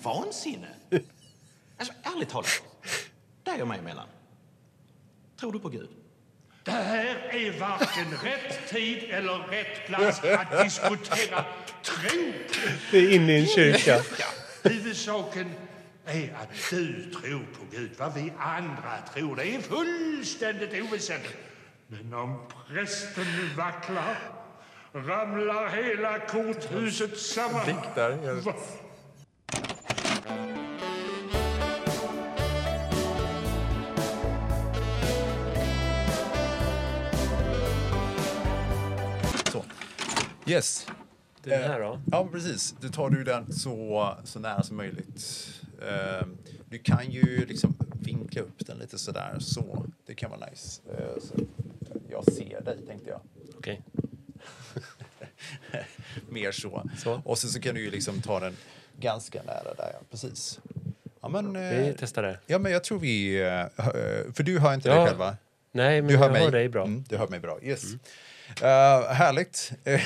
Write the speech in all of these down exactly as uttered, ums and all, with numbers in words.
vansinne. Alltså, ärligt talat. Dig och mig emellan. Tror du på Gud? Det här är varken rätt tid eller rätt plats att diskutera tro. Det är inne i en kyrka. Huvudsaken är att du tror på Gud. Vad vi andra tror, det är fullständigt oväsentligt. Men om prästen nu vacklar, ramlar hela korthuset samman. Diktar. Så. Yes. Den här då? Ja, precis. Du tar du den så, så nära som möjligt. Uh, du kan ju liksom vinkla upp den lite sådär. Så. Det kan vara nice. Uh, så jag ser dig, tänkte jag. Okej. Mer så. så. Och sen så kan du ju liksom ta den ganska nära där. Ja, precis. Ja, men, vi testar det. Ja, men jag tror vi... Uh, för du hör inte ja. dig själv, va? Nej, men du hör jag mig. hör dig bra. Mm, du hör mig bra, yes. Mm. Uh, härligt. uh,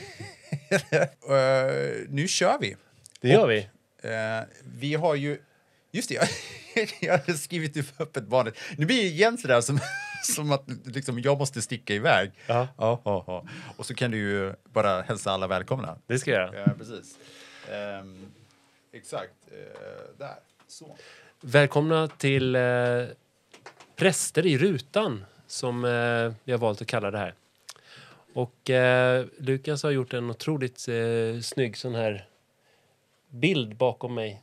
nu kör vi. Det gör och, vi. Uh, vi har ju... Just det, jag, jag har skrivit upp ett barn. Nu blir det igen sådär som, som att liksom, jag måste sticka iväg. Ja. Ja, ja, ja. Och så kan du ju bara hälsa alla välkomna. Det ska jag göra. Ja, precis. Um, exakt. Uh, där. Så. Välkomna till eh, Präster i rutan, som eh, vi har valt att kalla det här. Och eh, Lukas har gjort en otroligt eh, snygg sån här bild bakom mig.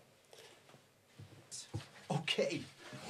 Okej.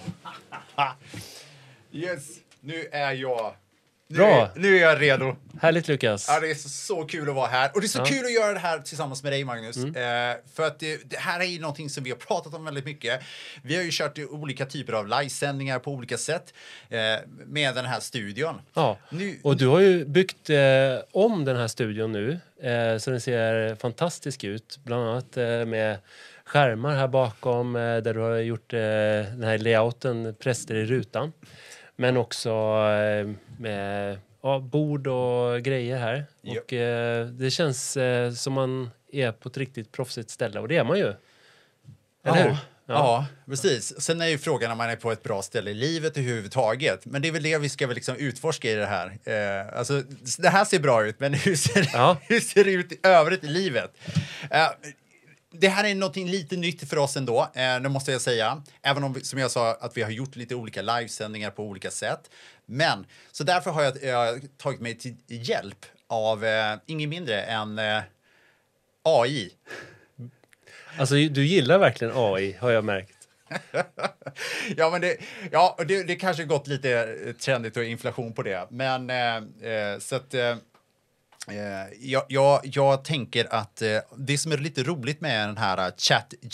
Yes, nu är jag... Nu Bra. Är, nu är jag redo. Härligt, Lukas. Ja, det är så, så kul att vara här. Och det är så ja. kul att göra det här tillsammans med dig, Magnus. Mm. Eh, för att det, det här är ju någonting som vi har pratat om väldigt mycket. Vi har ju kört olika typer av livesändningar på olika sätt eh, med den här studion. Ja, nu, och du har ju byggt eh, om den här studion nu. Eh, så den ser fantastisk ut. Bland annat eh, med skärmar här bakom eh, där du har gjort eh, den här layouten Präster i rutan. Men också eh, med ja, bord och grejer här. Yep. Och eh, det känns eh, som man är på ett riktigt proffsigt ställe. Och det är man ju. Eller ja. hur? Ja. Ja, precis. Sen är ju frågan om man är på ett bra ställe i livet överhuvudtaget. Men det är väl det vi ska väl liksom utforska i det här. Eh, alltså, det här ser bra ut, men hur ser, ja. hur ser det ut i övrigt i livet? Eh, Det här är någonting lite nytt för oss ändå, eh, det måste jag säga. Även om, vi, som jag sa, att vi har gjort lite olika livesändningar på olika sätt. Men, så därför har jag, jag tagit mig till hjälp av eh, ingen mindre än eh, A I. Alltså, du gillar verkligen A I, har jag märkt. ja, men det, ja, det, det kanske gått lite trendigt och inflation på det. Men, eh, eh, så att... Eh, Uh, jag, jag, jag tänker att uh, det som är lite roligt med den här uh,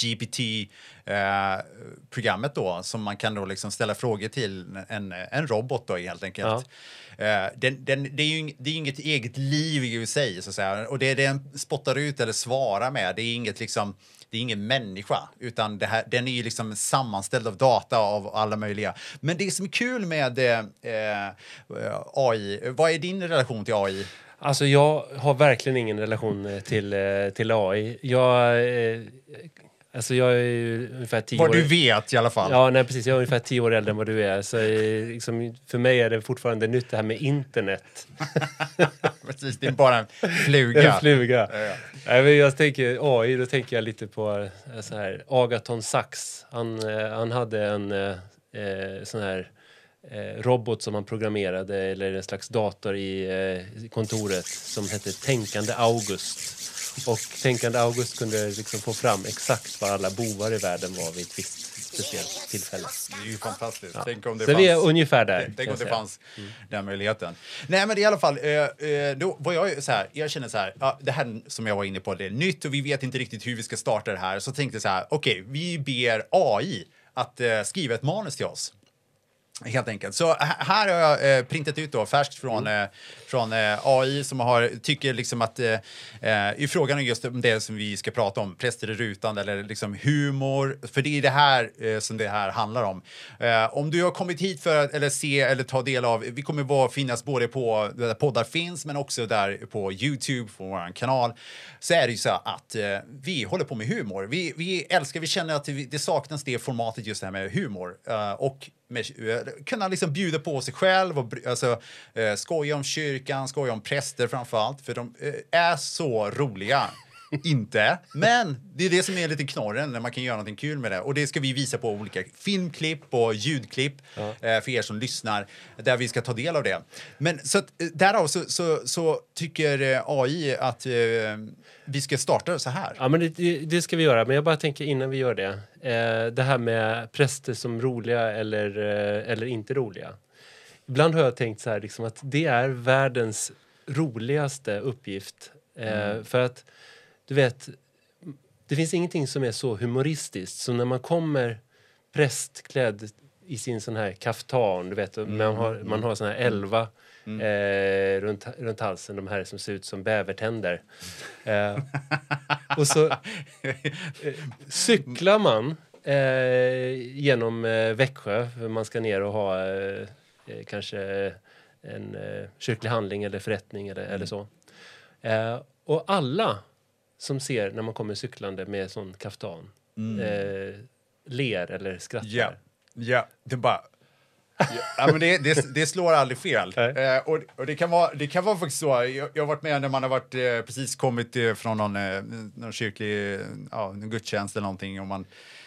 ChatGPT-programmet uh, då, som man kan då liksom ställa frågor till en, en robot då helt enkelt. Ja. Uh, den, den, det är ju det är inget eget liv i sig, så att säga. Och det den spottar ut eller svarar med, det är inget liksom, det är ingen människa, utan det här, den är ju liksom sammanställd av data av alla möjliga. Men det som är kul med uh, A I, vad är din relation till A I? Alltså jag har verkligen ingen relation till, till A I. Jag, alltså jag är ju ungefär tio vad år... du vet i alla fall. Ja, nej, precis. Jag är ungefär tio år äldre än vad du är. Så liksom, för mig är det fortfarande nytt det här med internet. Precis, det är bara en fluga. En fluga. Ja, ja. Nej, jag tänker A I, då tänker jag lite på så här, Agathon Sachs. Han, han hade en eh, sån här... Eh, robot som han programmerade, eller en slags dator i eh, kontoret som hette Tänkande August. Och Tänkande August kunde liksom få fram exakt var alla bovar i världen var vid ett visst speciellt tillfälle. Det är ju fantastiskt. Ja. Tänk om det så fanns, vi är ungefär där. Tänk om det fanns mm. den möjligheten. Nej, men i alla fall, eh, då var jag så här, jag känner så här, ja, det här som jag var inne på, det är nytt och vi vet inte riktigt hur vi ska starta det här. Så tänkte jag så här, okej, okay, vi ber A I att eh, skriva ett manus till oss. Helt enkelt. Så här har jag eh, printat ut då färskt från, mm. eh, från eh, A I som har, tycker liksom att eh, i frågan just om det som vi ska prata om, präster i rutan eller liksom humor, för det är det här eh, som det här handlar om. Eh, om du har kommit hit för att eller se eller ta del av, vi kommer vara finnas både på där poddar finns men också där på YouTube, på vår kanal, så är det ju så att eh, vi håller på med humor. Vi, vi älskar, vi känner att vi, det saknas det formatet just det här med humor. Eh, och med, kunna liksom bjuda på sig själv och alltså, eh, skoja om kyrkan, skoja om präster framförallt, för de eh, är så roliga. Inte, men det är det som är lite knorren när man kan göra någonting kul med det. Och det ska vi visa på olika filmklipp och ljudklipp ja. eh, för er som lyssnar, där vi ska ta del av det. Men så att, därav så, så, så tycker eh, A I att eh, vi ska starta så här. Ja, men det, det ska vi göra. Men jag bara tänker innan vi gör det. Eh, det här med präster som roliga eller, eh, eller inte roliga. Ibland har jag tänkt så här liksom, att det är världens roligaste uppgift. Eh, mm. För att du vet, det finns ingenting som är så humoristiskt. Så när man kommer prästklädd i sin sån här kaftan, du vet, mm. man har, man har sån här elva mm. eh, runt, runt halsen, de här som ser ut som bävertänder. Eh, och så eh, cyklar man eh, genom eh, Växjö, för man ska ner och ha eh, kanske en eh, kyrklig handling eller förrättning eller, mm. eller så. Eh, och alla som ser när man kommer cyklande med sån kaftan mm. eh, ler eller skrattar. Ja, ja. Det bara... ja, men det, det, det slår aldrig fel. Eh, och, och det kan vara, det kan vara faktiskt så. Jag, jag har varit med när man har varit, eh, precis kommit eh, från någon, eh, någon kyrklig ja, någon gudstjänst eller någonting. Och man,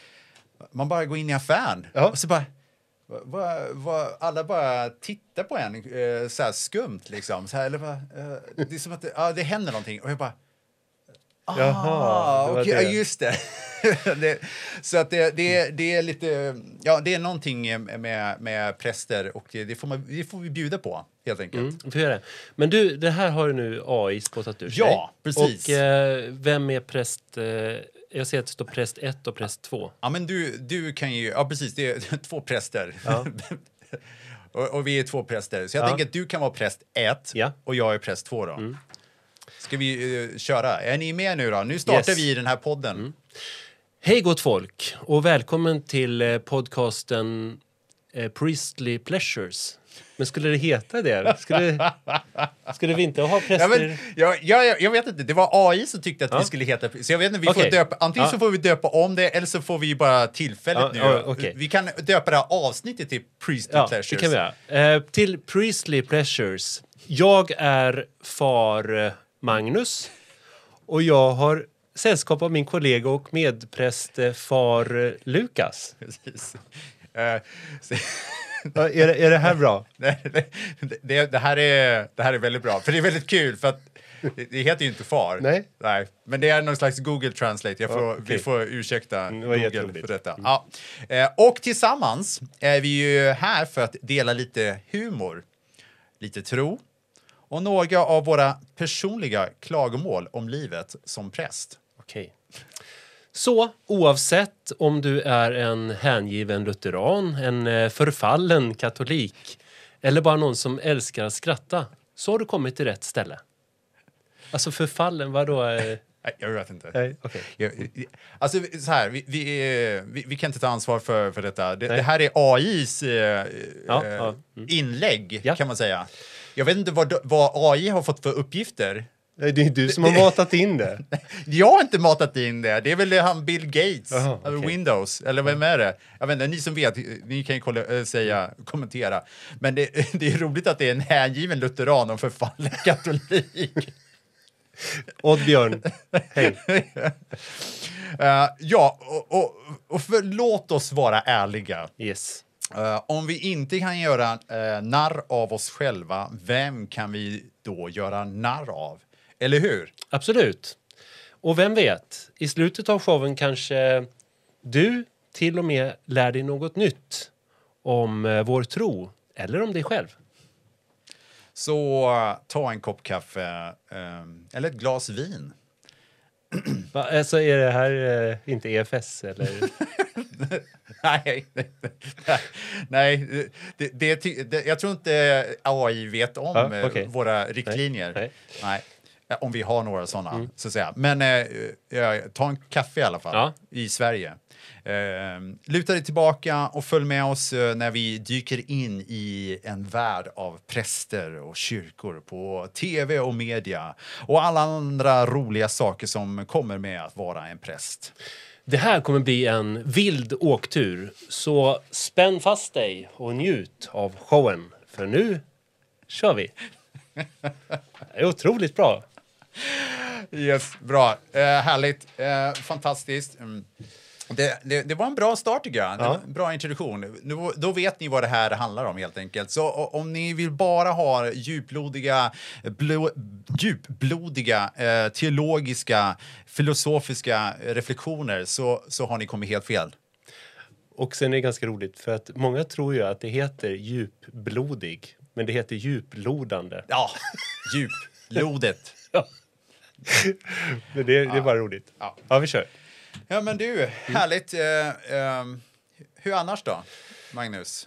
man bara går in i affären. Ja. Och så bara... Va, va, alla bara tittar på en eh, så här skumt liksom. Så här, eller bara, eh, det är som att det, ah, det händer någonting. Och jag bara... Ah, Jaha, okej, okay, ja, just det. det. Så att det, det, det är lite, ja, det är någonting med, med präster och det får, man, det får vi bjuda på, helt enkelt. Mm, vi får göra det. Men du, det här har ju nu A I spottat ur sig. Ja, precis. Och eh, vem är präst? Eh, jag ser att det står präst ett och präst två. Ja, men du, du kan ju, ja precis, det är två präster. Ja. och, och vi är två präster. Så jag ja. tänker att du kan vara präst ett ja. och jag är präst två då. Mm. Ska vi uh, köra? Är ni med nu då? Nu startar yes. vi den här podden. Mm. Hej gott folk och välkommen till eh, podcasten eh, Priestly Pleasures. Men skulle det heta det? Skulle, skulle vi inte ha präster? Ja, men, jag, jag, jag vet inte, det var A I som tyckte att ja. vi skulle heta. Så jag vet inte, vi okay. får döpa, antingen ja. så får vi döpa om det eller så får vi bara tillfälligt ja, nu. Ja, okay. Vi kan döpa det här avsnittet till Priestly ja, Pleasures. Det kan vi göra. Eh, till Priestly Pleasures. Jag är far Magnus och jag har sällskap av min kollega och medpräst far Lukas. Precis. Uh, så är, det, är det här bra? det, det, det, här är, det här är väldigt bra, för det är väldigt kul för att det, det heter ju inte far. Nej. Nej. Men det är någon slags Google Translate. Jag får, ja, okay. Vi får ursäkta mm, Google för detta. Mm. Ja. Uh, och tillsammans är vi ju här för att dela lite humor, lite tro och några av våra personliga klagomål om livet som präst. Okej. Så oavsett om du är en hängiven lutheran, en förfallen katolik eller bara någon som älskar att skratta, så har du kommit till rätt ställe. Alltså förfallen, vadå? Nej, jag vet inte. Nej, okay. jag, alltså så här, vi, vi, vi, vi kan inte ta ansvar för, för detta. Det, det här är A Is eh, ja, ja. Mm. inlägg, ja. kan man säga. Jag vet inte vad, vad A I har fått för uppgifter. Det är du som har matat in det. Jag har inte matat in det. Det är väl han Bill Gates. Aha, okay. Windows. Eller vem är det? Jag vet inte, ni som vet, ni kan ju kolla, äh, säga, kommentera. Men det, det är roligt att det är en hängiven lutheran och förfallen katolik. Oddbjörn, hej. uh, ja, och, och, och för, låt oss vara ärliga. Yes. Uh, om vi inte kan göra uh, narr av oss själva, vem kan vi då göra narr av? Eller hur? Absolut. Och vem vet, i slutet av showen kanske du till och med lär dig något nytt om uh, vår tro eller om dig själv. Så uh, ta en kopp kaffe uh, eller ett glas vin. Va, alltså är det här uh, inte E F S eller? nej, nej det, det, det, jag tror inte A I vet om ja, okay. våra riktlinjer. Nej. Nej. nej. Om vi har några sådana, mm. så att säga. Men eh, ta en kaffe i alla fall, ja. I Sverige. Eh, luta dig tillbaka och följ med oss eh, när vi dyker in i en värld av präster och kyrkor på tv och media och alla andra roliga saker som kommer med att vara en präst. Det här kommer bli en vild åktur, så spänn fast dig och njut av showen, för nu kör vi. Det är otroligt bra. Yes, bra. Eh, härligt. Eh, fantastiskt. Mm. Det, det, det var en bra start tycker jag. Ja. En bra introduktion. Nu, då vet ni vad det här handlar om helt enkelt. Så om ni vill bara ha djupblodiga, blå, djupblodiga eh, teologiska, filosofiska reflektioner så, så har ni kommit helt fel. Och sen är det ganska roligt för att många tror ju att det heter djupblodig, men det heter djuplodande. Ja, djuplodet. Ja. Men det, det är bara roligt. Ja, ja vi kör. Ja, men du, härligt. Uh, uh, hur annars då, Magnus?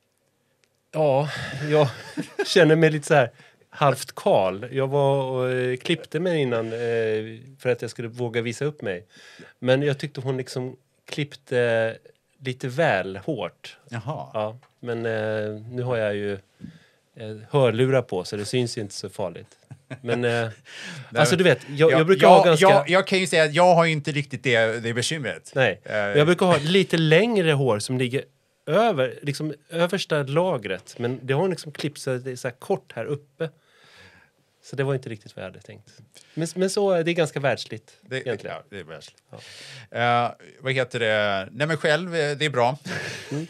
Ja, jag känner mig lite så här halvt kal. Jag var och uh, klippte mig innan uh, för att jag skulle våga visa upp mig. Men jag tyckte hon liksom klippte uh, lite väl hårt. Jaha. Ja, men uh, nu har jag ju uh, hörlurar på så det syns ju inte så farligt. Men eh, alltså du vet, jag, jag brukar jag, ha ganska... Jag, jag kan ju säga att jag har ju inte riktigt det, det bekymret. Nej, uh, jag brukar ha lite längre hår som ligger över, liksom översta lagret. Men det har liksom klippt så det är så här kort här uppe. Så det var inte riktigt vad jag hade tänkt. Men, men så, det är ganska världsligt det, egentligen. Ja, det är världsligt. Ja. Uh, vad heter det? Nej men själv, det är bra. Mm.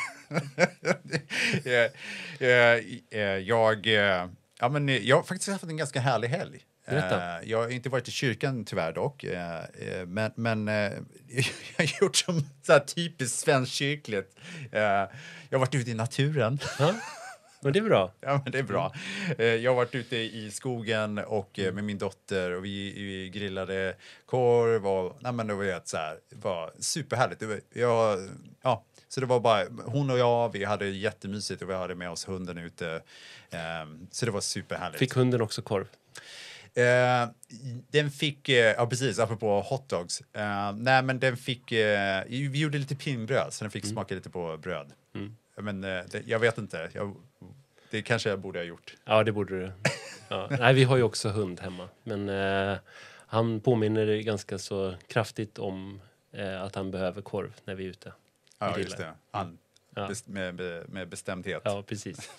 uh, uh, uh, jag... Uh, Ja, men jag har faktiskt haft en ganska härlig helg. Berätta. Jag har inte varit i kyrkan tyvärr dock. Men, men jag har gjort som så här typiskt svenskkyrkligt. Jag har varit ute i naturen. Ja, men det är bra. Ja, men det är bra. Jag har varit ute i skogen och med min dotter och vi, vi grillade korv och nej, men det var ett så här, det var superhärligt. Det var, jag, ja, så det var bara hon och jag, vi hade jättemysigt och vi hade med oss hunden ute. Um, så det var superhärligt. Fick hunden också korv? Uh, den fick, uh, ja precis, apropå hotdogs. Uh, nej men den fick, uh, vi gjorde lite pinnbröd så den fick mm. smaka lite på bröd. Mm. Men uh, det, jag vet inte, jag, det kanske jag borde ha gjort. Ja det borde du. Ja. Nej vi har ju också hund hemma. Men uh, han påminner ganska så kraftigt om uh, att han behöver korv när vi är ute. Ja just det, han, ja. Best, med, med bestämdhet. Ja precis.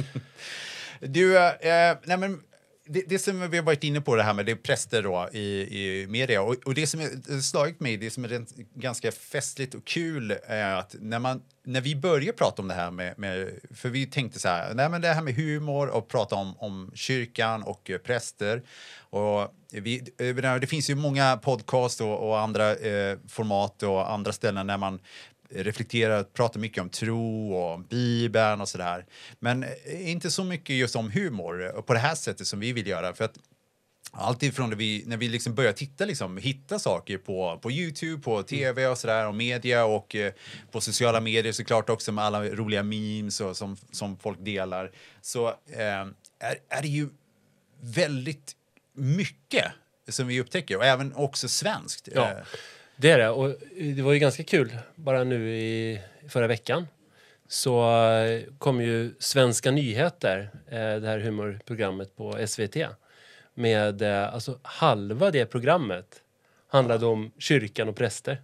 Du, eh, nej men det, det som vi har varit inne på det här med det är präster då i, i media och, och det som är slagit mig, det som är rent, ganska festligt och kul är att när man när vi började prata om det här med, med för vi tänkte så här, nej men det här med humor och prata om, om kyrkan och uh, präster och vi, det finns ju många podcast och, och andra eh, format och andra ställen när man reflekterar, pratar mycket om tro och Bibeln och sådär. Men inte så mycket just om humor på det här sättet som vi vill göra. För att alltid från när vi, när vi liksom börjar titta, liksom, hitta saker på, på YouTube, på tv och sådär och media och eh, på sociala medier såklart också med alla roliga memes och som, som folk delar. Så eh, är, är det ju väldigt mycket som vi upptäcker och även också svenskt. Ja. Det är det, och det var ju ganska kul. Bara nu i förra veckan så kom ju Svenska nyheter, det här humorprogrammet på S V T. Med alltså halva det programmet handlade om kyrkan och präster.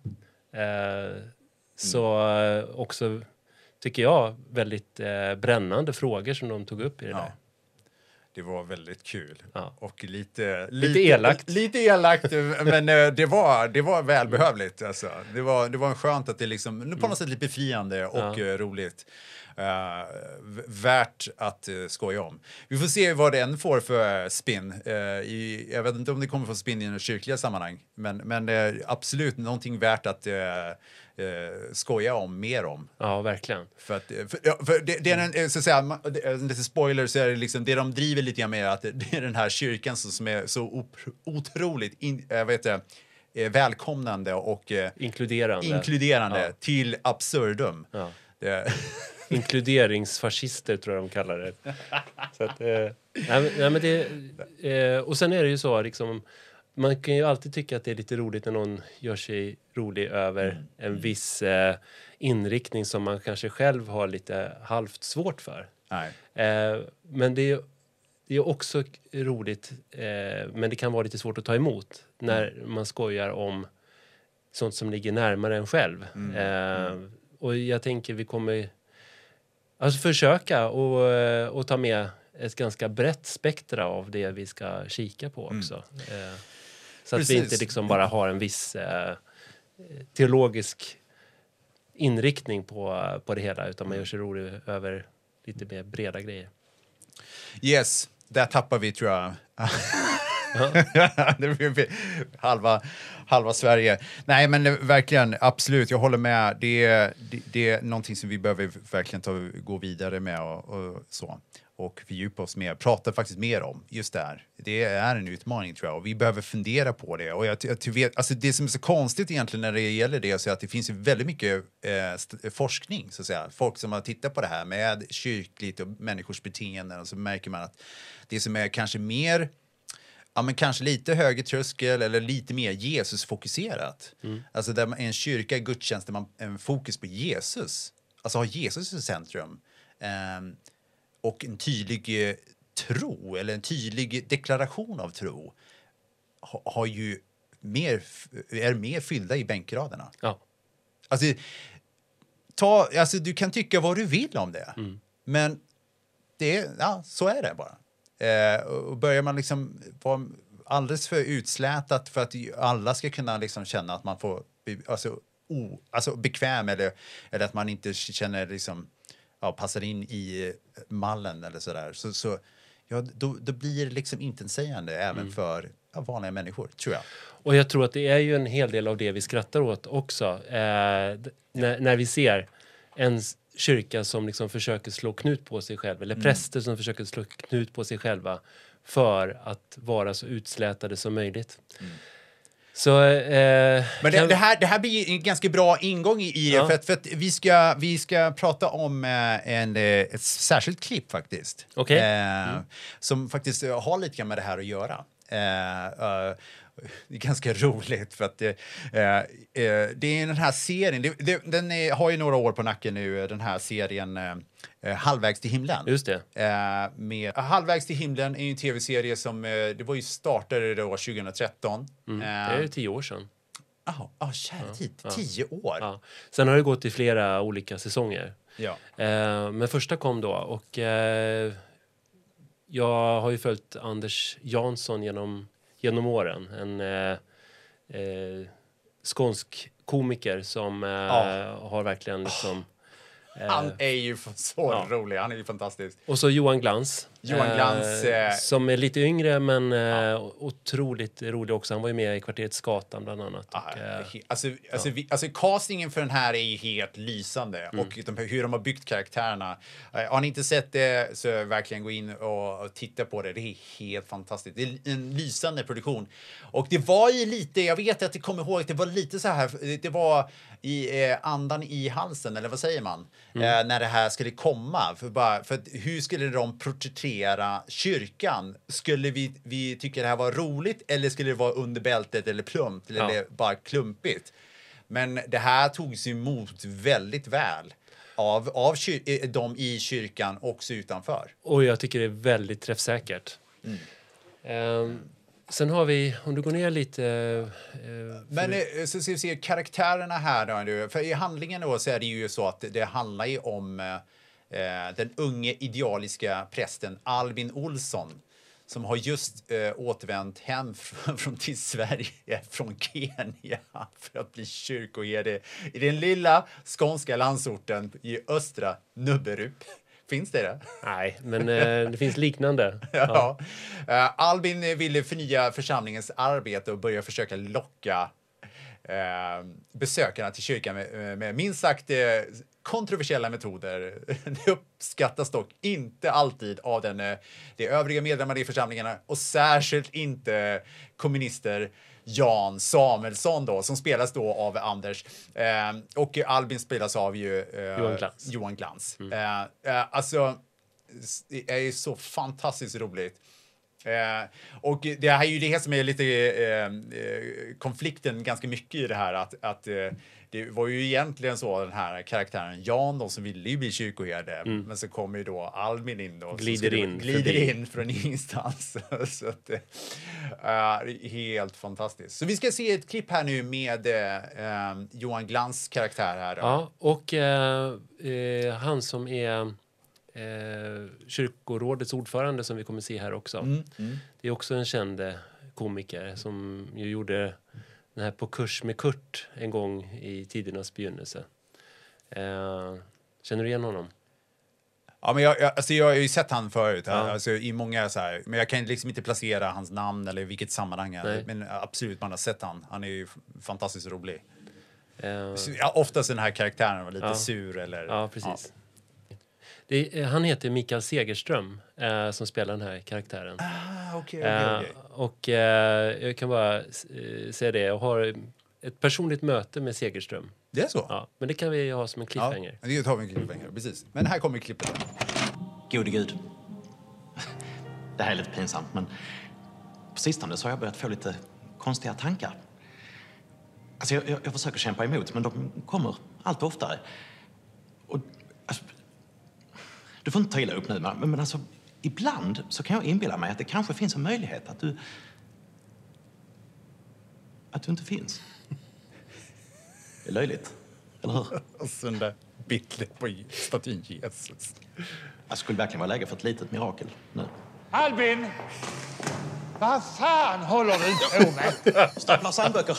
Så också tycker jag väldigt brännande frågor som de tog upp i det där. Ja. Det var väldigt kul. Ja. Och lite, lite, lite elakt. Lite elakt, men det var, det var välbehövligt. Alltså. Det, var, det var skönt att det liksom, på något sätt lite befriande och ja. roligt. Uh, värt att uh, skoja om. Vi får se vad den får för spin. Uh, i, jag vet inte om det kommer få spin i en kyrkliga sammanhang. Men, men uh, absolut någonting värt att uh, uh, skoja om, mer om. Ja, verkligen. För att, för, för det, det är en, så att säga, lite spoiler så är det liksom, det de driver lite grann med att det är den här kyrkan som, som är så op, otroligt, in, jag vet inte, eh, välkomnande och eh, inkluderande, inkluderande ja. till absurdum. Ja. Det... Inkluderingsfascister tror jag de kallar det. Så att, eh, nej, nej, men det eh, och sen är det ju så liksom, man kan ju alltid tycka att det är lite roligt när någon gör sig rolig över mm. en viss eh, inriktning som man kanske själv har lite halvt svårt för. Nej. Eh, men det är, det är också roligt, eh, men det kan vara lite svårt att ta emot när mm. man skojar om sånt som ligger närmare en själv. Mm. Eh, mm. Och jag tänker vi kommer alltså försöka och, och ta med ett ganska brett spektra av det vi ska kika på också. Mm. Eh, så att Precis. vi inte liksom bara har en viss eh, teologisk inriktning på, på det hela, utan man gör sig rolig över lite mer breda grejer. Yes, där tappar vi tror jag. det blir halva, halva Sverige. Nej, men verkligen, absolut, jag håller med. Det är, det, det är någonting som vi behöver verkligen ta, gå vidare med och, och så. Och fördjupa oss mer, prata faktiskt mer om just det här. Det är en utmaning tror jag, och vi behöver fundera på det. Och jag, jag vet, alltså det som är så konstigt egentligen när det gäller det är att det finns ju väldigt mycket eh, forskning, så att säga. Folk som har tittat på det här med kyrkligt och människors beteenden, och så märker man att det som är kanske mer, ja men kanske lite högre tröskel eller lite mer Jesusfokuserat. Mm. Alltså där en kyrka, gudstjänst, där man en fokus på Jesus. Alltså har Jesus i centrum. Um, och en tydlig eh, tro, eller en tydlig deklaration av tro, ha, har ju mer, är mer fyllda i bänkraderna. Ja. Alltså, ta, alltså, du kan tycka vad du vill om det. Mm. Men det, ja, så är det bara. Eh, och börjar man liksom vara alldeles för utslätat för att alla ska kunna liksom känna att man får alltså, o, alltså bekväm, eller, eller att man inte känner liksom, ja, passar in i mallen eller sådär, så, så ja, då, då blir det liksom intetsägande även mm. för ja, vanliga människor, tror jag. Och jag tror att det är ju en hel del av det vi skrattar åt också. Eh, när, när vi ser en kyrka som liksom försöker slå knut på sig själv, eller mm. präster som försöker slå knut på sig själva för att vara så utslätade som möjligt. Mm. Så, eh, Men det, det, här, det här blir en ganska bra ingång i det, ja. för, att, för att vi ska, vi ska prata om eh, en, ett särskilt klipp faktiskt. Okay. Eh, mm. Som faktiskt har lite grann med det här att göra. Eh, uh, det är ganska roligt för att eh, eh, det är den här serien, det, det, den är, har ju några år på nacken nu, den här serien eh, Halvvägs till himlen. Just det. Eh, med, Halvvägs till himlen är ju en tv-serie som, eh, det var ju startade då tjugohundratretton. Mm. Eh, det är tio år sedan. Ja, ah, kära tid. Ja, tio ja. år. Ja. Sen har det gått i flera olika säsonger. Ja. Eh, men första kom då, och eh, jag har ju följt Anders Jansson genom genom åren. En eh, eh, skånsk komiker som eh, ja. har verkligen liksom... Eh, han är ju så ja. rolig, han är ju fantastisk. Och så Johan Glans. Johan Glans. Eh, som är lite yngre, men ja. eh, otroligt rolig också. Han var ju med i Kvarteret Skatan bland annat. Ah, och, eh, alltså, ja. alltså, vi, alltså castingen för den här är ju helt lysande. Mm. Och de, hur de har byggt karaktärerna. Eh, har ni inte sett det, så verkligen gå in och, och titta på det. Det är helt fantastiskt. Det är en lysande produktion. Och det var ju lite, jag vet att jag kommer ihåg att det var lite så här, det var i eh, andan i halsen, eller vad säger man? Mm. Eh, när det här skulle komma. För, bara, för att, hur skulle de porträttera kyrkan? Skulle vi, vi tycka det här var roligt, eller skulle det vara under bältet eller plumpt, eller ja. bara klumpigt? Men det här togs emot väldigt väl av, av kyr- de i kyrkan, också utanför. Och jag tycker det är väldigt träffsäkert. Mm. Um, Sen har vi, om du går ner lite... Eh, Men eh, så ska vi se karaktärerna här då. För i handlingen då så är det ju så att det handlar ju om eh, den unge idealiska prästen Albin Olsson, som har just eh, återvänt hem från, från till Sverige från Kenya för att bli kyrkoherde i den lilla skånska landsorten i östra Nubberup. Finns det det? Nej, men eh, det finns liknande. Ja. Ja. Uh, Albin ville förnya församlingens arbete och börja försöka locka uh, besökarna till kyrkan med, med minst sagt uh, kontroversiella metoder. Det uppskattas dock inte alltid av den, uh, de övriga medlemmarna i församlingarna, och särskilt inte kommunister, Jan Samuelsson då, som spelas då av Anders. Eh, och Albin spelas av ju, eh, Johan Glans. Johan Glans. Mm. Eh, eh, alltså, det är ju så fantastiskt roligt. Eh, och det här är ju det som är lite eh, konflikten ganska mycket i det här, att, att eh, det var ju egentligen så den här karaktären Jan då, som ville ju bli kyrkoherde, mm. men så kommer ju då Albin in och glider in, glider in från ingenstans. Så att det är helt fantastiskt. Så vi ska se ett klipp här nu med eh, Johan Glans karaktär här då. Ja, och eh, eh, han som är Eh, kyrkorådets ordförande som vi kommer se här också. Mm, mm. Det är också en känd komiker som ju gjorde den här På kurs med Kurt en gång i tidernas begynnelse. Eh, känner du igen honom? Ja, men jag, jag, alltså jag har ju sett han förut, ja. alltså i många så här, men jag kan liksom inte placera hans namn eller vilket sammanhang, men absolut man har sett han. Han är ju fantastiskt rolig. Eh. Ja, oftast den här karaktären var lite ja. sur eller... Ja, precis. Ja. Det, han heter Mikael Segerström eh, som spelar den här karaktären. Ah, okay, okay, okay. Eh, och eh, jag kan bara eh, säga det. Jag har ett personligt möte med Segerström. Det är så? Ja, men det kan vi ha som en cliffhanger. Ja, det tar vi en cliffhanger, precis. Men här kommer klippet. Gode Gud. Det här är lite pinsamt, men på sistone så har jag börjat få lite konstiga tankar. Alltså jag, jag, jag försöker kämpa emot, men de kommer allt oftare. Och... Alltså, du får inte ta illa upp nu, men, men alltså, ibland så kan jag inbilla mig att det kanske finns en möjlighet att du... att du inte finns. Det är löjligt, eller hur? Och sån där bild på statyn Jesus. Jag skulle verkligen vara läge för ett litet mirakel nu. Albin! Vad fan håller du på med? Staplar sandböcker.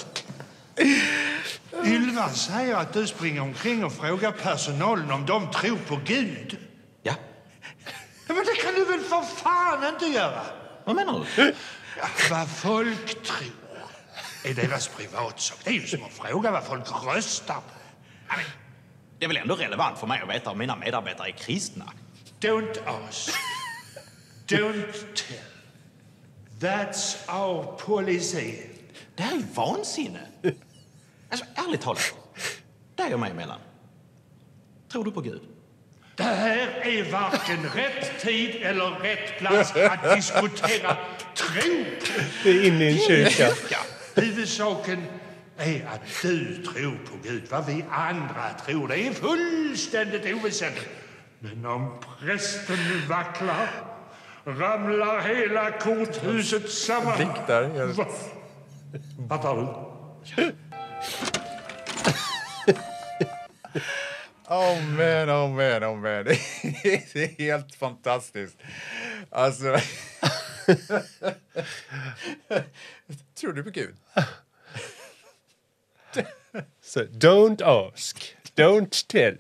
Ylva säger att du springer omkring och frågar personalen om de tror på Gud. Ja. Ja, men det kan du väl för fan inte göra? Vad menar du? Ja, vad folk tror är deras privatsak. Det är ju som att fråga vad folk röstar på. Ja, men, det är väl ändå relevant för mig att veta om mina medarbetare är kristna. Don't ask. Don't tell. That's our policy. Det här är ju vansinne. Alltså, ärligt talat. Dig och mig emellan. Tror du på Gud? Det här är varken rätt tid eller rätt plats att diskutera tro. Det är inne i en kyrka. Huvudsaken är att du tror på Gud. Vad vi andra tror, det är fullständigt oväsentligt. Men om prästen vacklar, ramlar hela korthuset samman. Diktar. Fattar du? Oh man, oh man, oh man. Det är helt fantastiskt. Alltså... Tror du på Gud? So, don't ask, don't tell.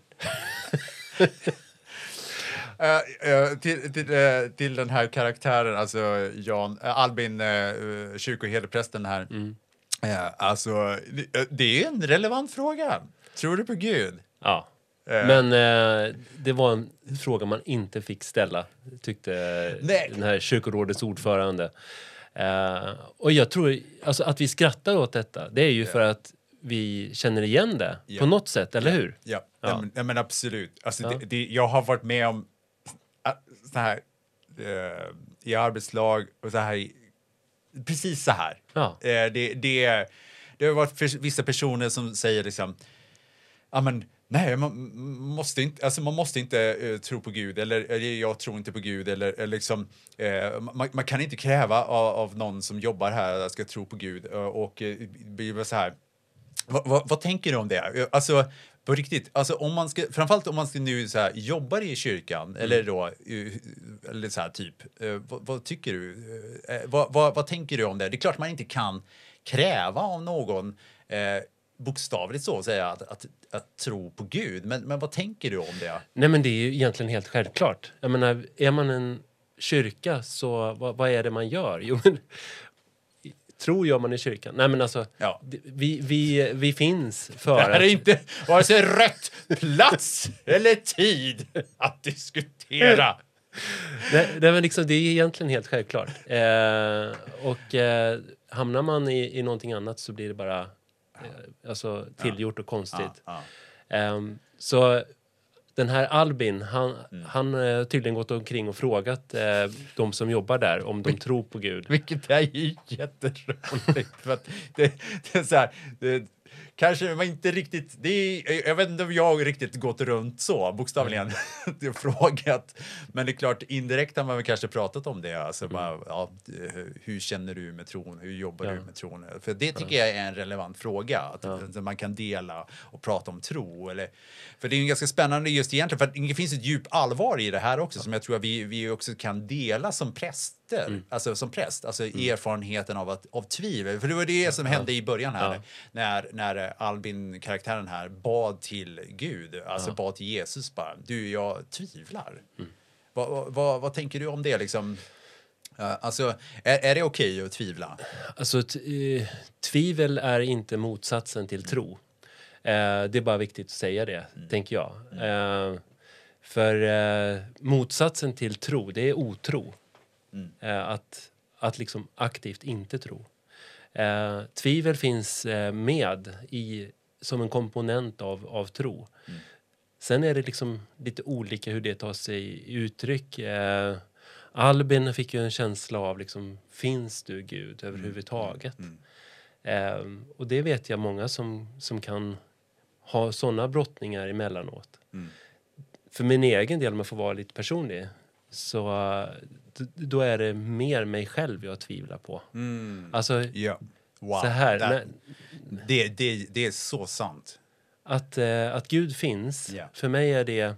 Uh, uh, till, till, uh, till den här karaktären, alltså Jan, uh, Albin, uh, kyrkoherdeprästen här. Mm. Uh, alltså, det, det är en relevant fråga. Tror du på Gud? Ja. Men eh, det var en fråga man inte fick ställa, tyckte Nej. den här kyrkorådets ordförande. Eh, och jag tror alltså, att vi skrattar åt detta, det är ju yeah. för att vi känner igen det yeah. på något sätt, eller yeah. hur? Ja, ja. ja. Men, ja men absolut. Alltså, ja. det, det, jag har varit med om så här eh, i arbetslag och så här, precis så här. Ja. Eh, det, det, det har varit vissa personer som säger liksom, ja men nej, man måste inte, alltså man måste inte uh, tro på Gud, eller, eller jag tror inte på Gud, eller, eller liksom, uh, man, man kan inte kräva av, av någon som jobbar här att ska tro på Gud. Uh, och uh, blir så här, vad, vad, vad tänker du om det? Uh, alltså, på riktigt, alltså om man ska, framförallt om man ska nu så här, jobbar i kyrkan, mm. eller då, uh, eller så här typ, uh, vad, vad tycker du? Uh, vad, vad, vad tänker du om det? Det är klart man inte kan kräva av någon, uh, bokstavligt så att säga, att, att, att tro på Gud. Men, men vad tänker du om det? Nej, men det är ju egentligen helt självklart. Jag menar, är man en kyrka så vad, vad är det man gör? Jo, men tror gör man i kyrkan. Nej, men alltså, ja. vi, vi, vi finns för det här att... är inte vare sig rätt plats eller tid att diskutera. Nej, det, är liksom, det är egentligen helt självklart. Eh, och eh, hamnar man i, i någonting annat så blir det bara eh, alltså, tillgjort och konstigt. Ja, ja. Um, så den här Albin, han, Mm. han har tydligen gått omkring och frågat eh, de som jobbar där om de tror på Gud. Vilket är ju jätteroligt. För att det, det är så här, det, kanske man inte riktigt, det är, jag vet inte om jag riktigt gått runt så, bokstavligen, mm. frågat. Men det är klart, indirekt har man väl kanske pratat om det. Alltså, mm. bara, ja, hur känner du med tron? Hur jobbar ja. du med tron? För det tycker ja. jag är en relevant fråga. Att, ja. att man kan dela och prata om tro. Eller, för det är ju ganska spännande just egentligen, för att det finns ett djup allvar i det här också, ja. som jag tror att vi, vi också kan dela som präst. Mm. Alltså som präst, alltså mm. erfarenheten av, att, av tvivel. För det var det som hände i början här. Ja. När, när Albin, karaktären här, bad till Gud. Alltså ja. bad till Jesus bara. Du, jag tvivlar. Mm. Vad, vad, vad tänker du om det liksom? Uh, alltså, är, är det okej okay att tvivla? Alltså, t- tvivel är inte motsatsen till tro. Uh, det är bara viktigt att säga det, mm. tänker jag. Uh, för uh, motsatsen till tro, det är otro. Mm. Eh, att, att liksom aktivt inte tro. Eh, tvivel finns eh, med i, som en komponent av, av tro. Mm. Sen är det liksom lite olika hur det tar sig i uttryck. Eh, Albin fick ju en känsla av liksom, finns du Gud överhuvudtaget? Mm. Mm. Eh, och det vet jag många som, som kan ha sådana brottningar emellanåt. Mm. För min egen del, om jag får vara lite personlig, så då är det mer mig själv jag tvivlar på. Mm. Alltså, ja. Wow. så här. That, när, det, det, det är så sant. Att, eh, att Gud finns, yeah. för mig är det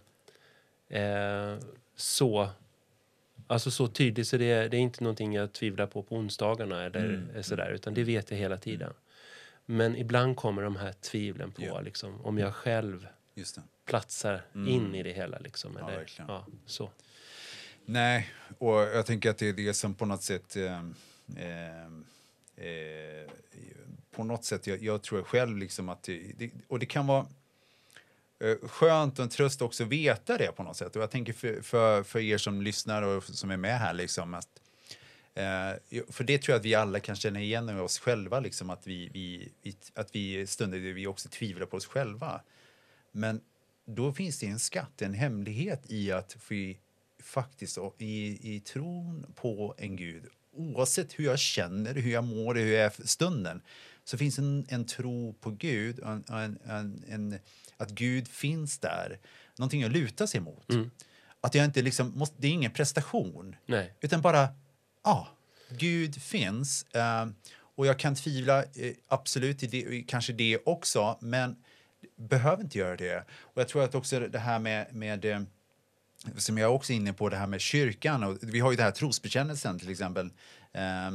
eh, så alltså så tydligt, så det, det är inte någonting jag tvivlar på på onsdagarna eller mm. sådär, utan det vet jag hela tiden. Mm. Men ibland kommer de här tvivlen på yeah. liksom, om jag själv Just det. platsar mm. in i det hela. Liksom, eller, ja, ja, så. Nej, och jag tänker att det är det som på något sätt eh, eh, eh, på något sätt, jag, jag tror själv liksom att det, det, och det kan vara eh, skönt och en tröst också veta det på något sätt. Och jag tänker för, för, för er som lyssnar och som är med här liksom att eh, för det tror jag att vi alla kan känna igen med oss själva liksom, att vi, vi, vi att vi stunder vi också tvivlar på oss själva. Men då finns det en skatt, en hemlighet i att vi faktiskt i, i tron på en Gud, oavsett hur jag känner, hur jag mår, hur jag är för stunden, så finns en, en tro på Gud, en, en, en, en, att Gud finns där, någonting att luta sig mot. Mm. Att jag inte liksom måste, det är ingen prestation, Nej. utan bara, ja, Gud finns, eh, och jag kan tvivla eh, absolut i det, kanske det också, men behöver inte göra det. Och jag tror att också det här med, med eh, som jag är också inne på, det här med kyrkan, och vi har ju det här trosbekännelsen till exempel, eh,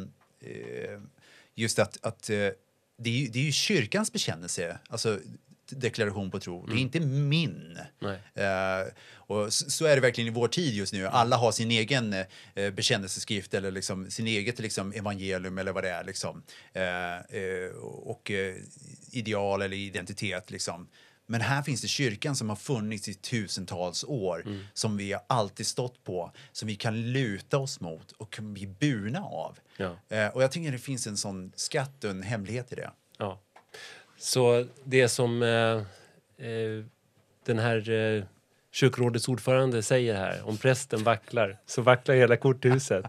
just att, att eh, det, är ju, det är ju kyrkans bekännelse, alltså deklaration på tro, mm. det är inte min. Eh, och så, så är det verkligen i vår tid just nu. Alla har sin egen eh, bekännelseskrift eller liksom sin eget liksom, evangelium eller vad det är liksom. Eh, eh, och eh, ideal eller identitet liksom. Men här finns det kyrkan som har funnits i tusentals år, mm. som vi har alltid stått på, som vi kan luta oss mot och kan bli burna av. Ja. Eh, och jag tycker det finns en sån skatt och en hemlighet i det. Ja. Så det som eh, eh, den här eh, kyrkorådets ordförande säger här, om prästen vacklar, så vacklar hela korthuset.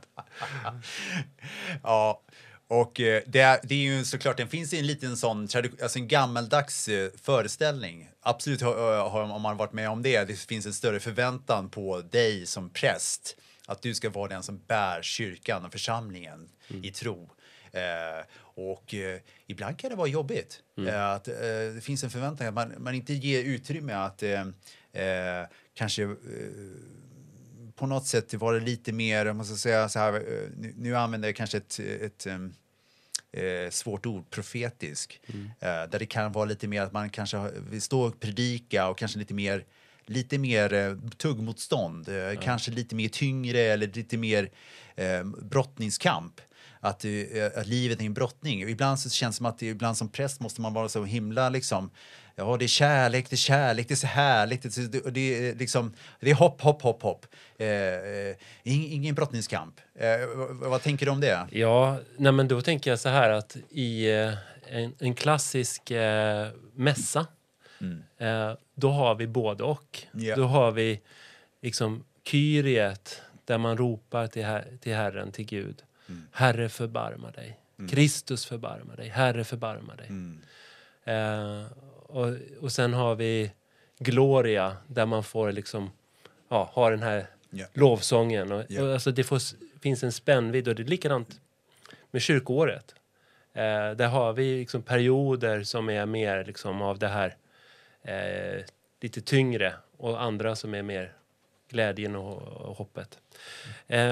Ja. Och eh, det, är, det är ju såklart, det finns en liten sån, alltså en gammaldags eh, föreställning. Absolut har, har om man varit med om det. Det finns en större förväntan på dig som präst. Att du ska vara den som bär kyrkan och församlingen mm. i tro. Eh, och eh, ibland kan det vara jobbigt. Mm. Eh, att, eh, det finns en förväntan att man, man inte ger utrymme att eh, eh, kanske... Eh, på något sätt var det lite mer, man ska säga så här, nu, nu använder jag kanske ett, ett, ett, ett svårt ord, profetisk, mm. uh, där det kan vara lite mer att man kanske vill stå och predika och kanske lite mer, lite mer uh, tuggmotstånd, uh, ja. kanske lite mer tyngre eller lite mer uh, brottningskamp. Att, uh, att livet är en brottning. Och ibland så känns det som att ibland som präst måste man vara så himla liksom ja, det är kärlek, det är kärlek, det är så härligt. Det, det, det är liksom, det är hopp, hopp, hopp, hopp. Eh, eh, ingen brottningskamp. Eh, vad, vad tänker du om det? Ja, nej men då tänker jag så här att i eh, en, en klassisk eh, mässa mm. eh, då har vi både och. Yeah. Då har vi liksom kyriet där man ropar till, her- till Herren, till Gud. Mm. Herre förbarma dig. Mm. Kristus förbarma dig. Herre förbarma dig. Mm. Eh, och, och sen har vi Gloria där man får liksom ja, ha den här yeah. lovsången. Och, yeah. och alltså det får, finns en spännvidd och det är likadant med kyrkoåret. Eh, där har vi liksom perioder som är mer liksom av det här eh, lite tyngre och andra som är mer glädjen och, och hoppet. Eh,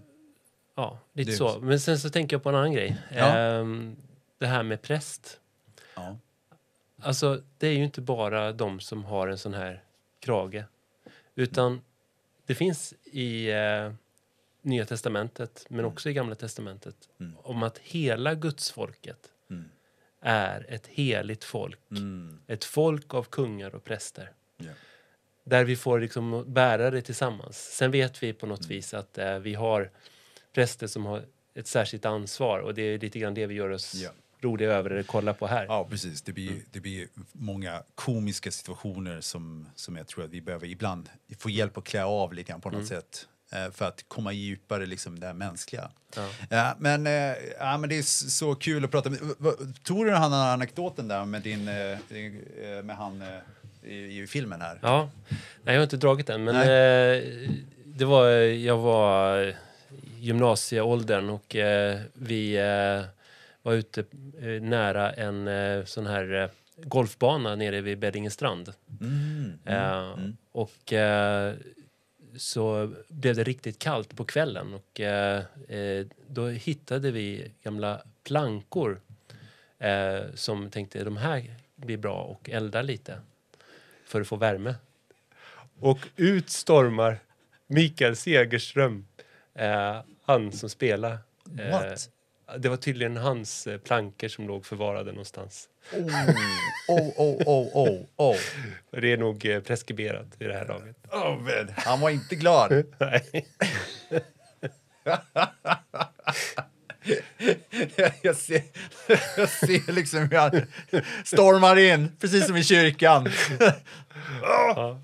ja, lite det. Så. Men sen så tänker jag på en annan grej. Ja. Eh, det här med präst. Ja. Alltså, det är ju inte bara de som har en sån här krage. Utan det finns i eh, Nya testamentet, men mm. också i Gamla testamentet, mm. om att hela Gudsfolket mm. är ett heligt folk. Mm. Ett folk av kungar och präster. Yeah. Där vi får liksom bära det tillsammans. Sen vet vi på något mm. vis att eh, vi har präster som har ett särskilt ansvar. Och det är lite grann det vi gör oss yeah. roliga över eller kolla på här. Ja, precis. Det blir, mm. det blir många komiska situationer som, som jag tror att vi behöver ibland få hjälp att klä av lite grann på något mm. sätt. För att komma djupare liksom det här mänskliga. Ja. Ja, men, äh, ja, men det är så kul att prata med. Tror du han har anekdoten där med din äh, med han äh, i, i filmen här? Ja, nej, jag har inte dragit den. Men äh, det var, jag var gymnasieåldern och äh, vi äh, var ute äh, nära en äh, sån här äh, golfbana nere vid Beddingestrand. Mm, mm, äh, mm. Och äh, så blev det riktigt kallt på kvällen och eh, då hittade vi gamla plankor eh, som tänkte de här blir bra och elda lite för att få värme. Och ut stormar Mikael Segerström, eh, han som spelar. Eh, What? Det var tydligen hans eh, plankor som låg förvarade någonstans. Oh, oh, oh, oh, oh, oh. Det är nog eh, preskriberat i det här laget. Oh, man. Han var inte glad. Nej. jag, ser, jag ser liksom hur han stormar in, precis som i kyrkan. Ja.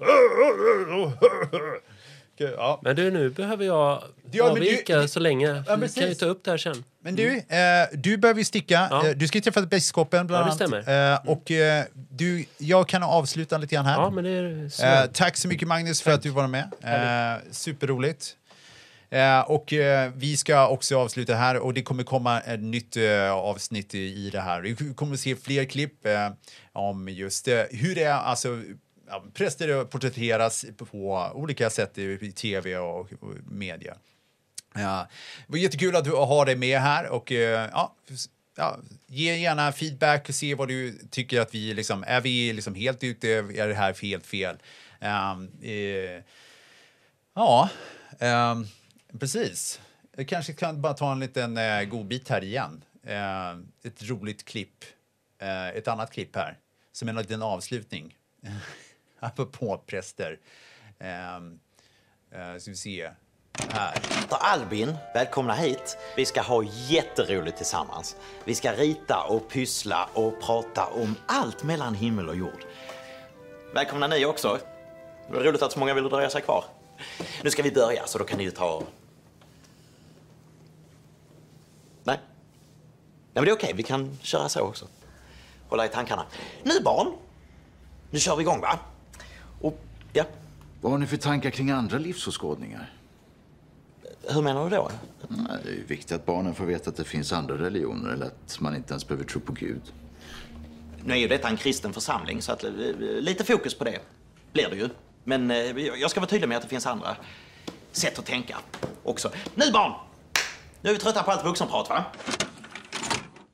Ja. Men du, nu behöver jag ja, avvika du, så länge. Ja, vi kan ju ta upp det här sen. Men du, eh, du behöver ju sticka. Ja. Du ska ju träffa biskopen bland annat. Ja, det stämmer. Eh, och eh, du, jag kan avsluta lite grann här. Ja, men det är så. Eh, tack så mycket Magnus för tack. Att du var med. Eh, superroligt. Eh, och eh, vi ska också avsluta här och det kommer komma ett nytt eh, avsnitt i, i det här. Vi kommer se fler klipp eh, om just eh, hur det är, alltså ja, präster porträtteras på olika sätt i tv och, och media. Ja, det var jättekul att du har dig med här och ja, ja, ge gärna feedback och se vad du tycker att vi liksom, är vi liksom helt ute, är det här helt fel? Um, eh, ja, um, precis. Jag kanske kan bara ta en liten uh, godbit här igen. Uh, ett roligt klipp. Uh, ett annat klipp här som en liten avslutning. Apropå präster. Um, uh, ska vi se här. Albin, välkomna hit. Vi ska ha jätteroligt tillsammans. Vi ska rita och pyssla och prata om allt mellan himmel och jord. Välkomna ni också. Det var roligt att så många vill dröja sig kvar. Nu ska vi börja, så då kan ni ju ta... Nej. Nej, men det är okej. Vi kan köra så också. Hålla i tankarna. Nu barn. Nu kör vi igång, va? Och, ja. Vad har ni för tankar kring andra livsåskådningar? Hur menar du då? Det är ju viktigt att barnen får veta att det finns andra religioner eller att man inte ens behöver tro på Gud. Nu är ju detta en kristen församling så att lite fokus på det blir det ju. Men jag ska vara tydlig med att det finns andra sätt att tänka också. Nu barn! Nu är vi trötta på allt vuxenprat, va?